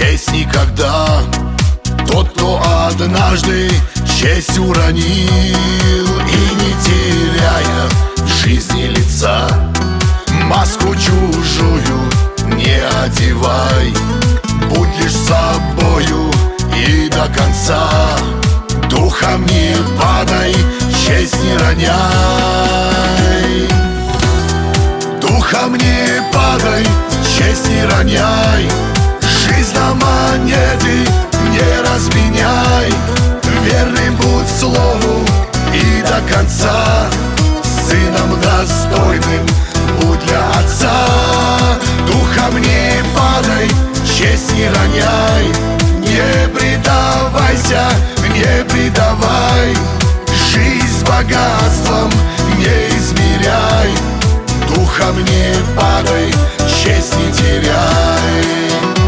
честь никогда. Тот, кто однажды честь уронил, и не теряя в жизни лица, маску чужую не одевай. Будь лишь собою и до конца. Духом не падай, честь не роняй. Духом не падай, честь не роняй. Жизнь на монеты не разменяй. Верным будь слову и до конца. Сыном достойным будь для отца. Духом не падай, честь не роняй. Не предавайся, не предавай. Жизнь богатством не измеряй. Духом не падай, честь не теряй.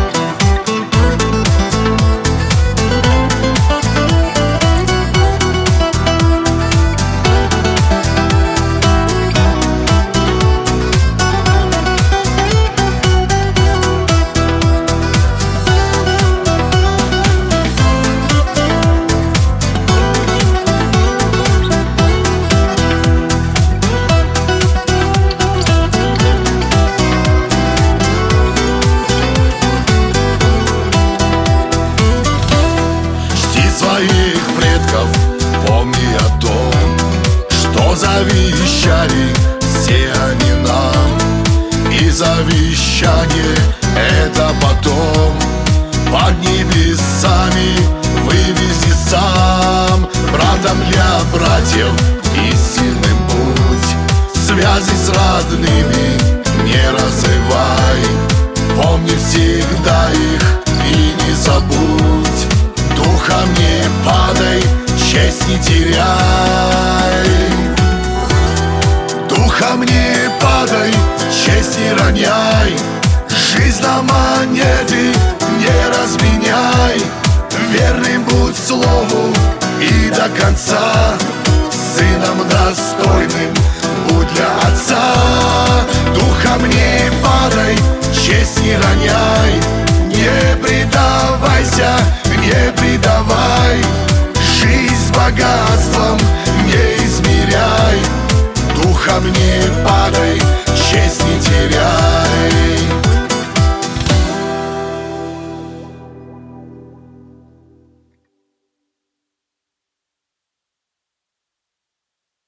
Своих предков помни о том, что завещали все они нам. И завещание это потом под небесами вывези сам. Братом для братьев истинным будь, связи с родными не разрывай. Помни всегда их и не забудь. Духом не падай, честь не теряй. Духом не падай, честь не роняй. Жизнь на монеты не разменяй. Верным будь слову и до конца. Сыном достойным будь для отца. Духом не падай, честь не роняй. Не предавайся, не предавай. Жизнь богатством не измеряй. Духом не падай, честь не